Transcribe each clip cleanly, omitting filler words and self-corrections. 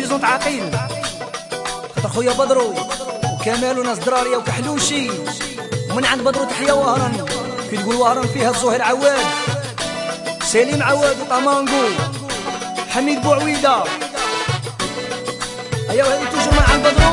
بريزونت عقيل خاطر خويا بدرو وكمال وناس درارية وكحلوشي. ومن عند بدرو تحيا وهران كي تقول وهران فيها الزهير عواد، سليم عواد وطمانقو، حميد بوعويدة. ايوا هذه توجور من عند بدرو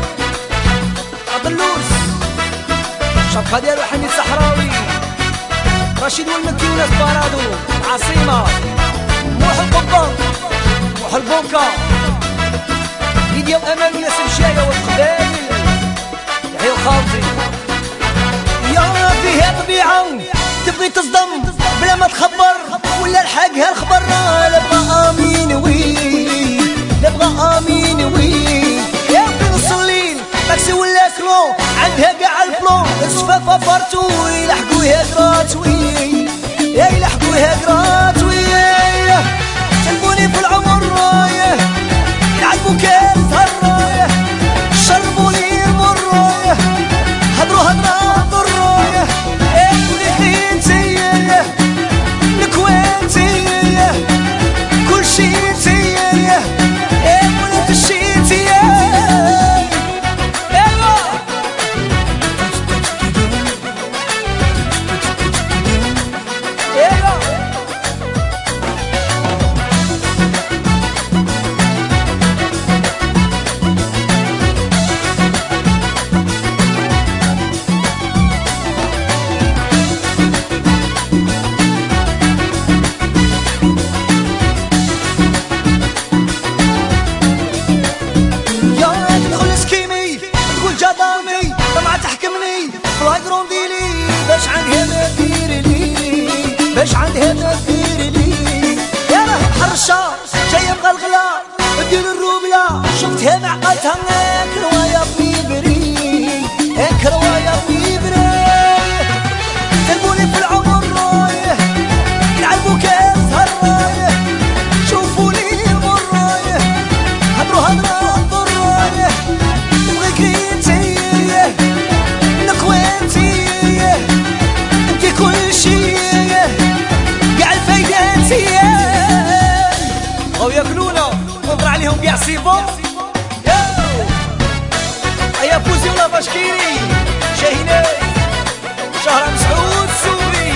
عطلوس، الشبكة ديالو حميد صحراوي، رشيد والمكي وناس بارادو، عاصمة موح القبة موح البوكا، ليديا وأمان وناس مشاية والقبايل، يحيى الخاوتي. يا فيها طبيعة تبغي تصدم بلا ما تخبر ولا لحقها الخبر، لا بغا امين وي لا بغا امين وي. يا في نص الليل تاكسي ولا كلو عندها كاع البلون، الشفافة فارتو يلحقوها كراتوي يا يلحقوها كراتوي. سلموني في العمر رايه يلعبوا كاس هالرايه، شربوني المر رايه هضروا هضره ضرايه، ولي خينتي الكوانتي كل شي انتي ولا تشيتي. باش عندها ما دير لي يا راه محرشة جاية مغلغلة دير الروبلة، شفتها معقلتها كرواية بيبري كرواية بيبري. سلموني في العمر رايه يلعبوا كاس هالرايه، شوفوني المر رايه هضروا هضرة ضرايه، تبغي كريتي نكوانتي انتي كل شي او ياكلونا ونضرع عليهم كاع سيبون. ايا فوزي ولا باشكيري شاهيني شهر مسعود سوري،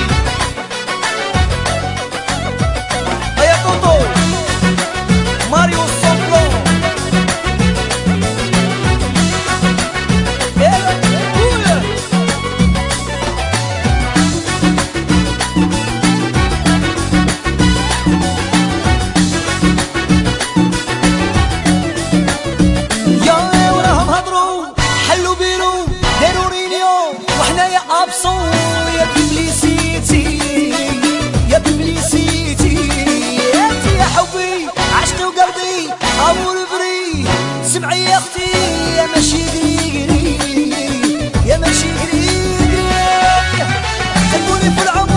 ايا طوطو ماريو الصبلو. يا ببليسيتي يا ببليسيتي انت يا حبي عشقي وقلبي امور بري، سمعي يا اختي يا ماشي قري قري يا ماشي قري قري. سلموني في العمر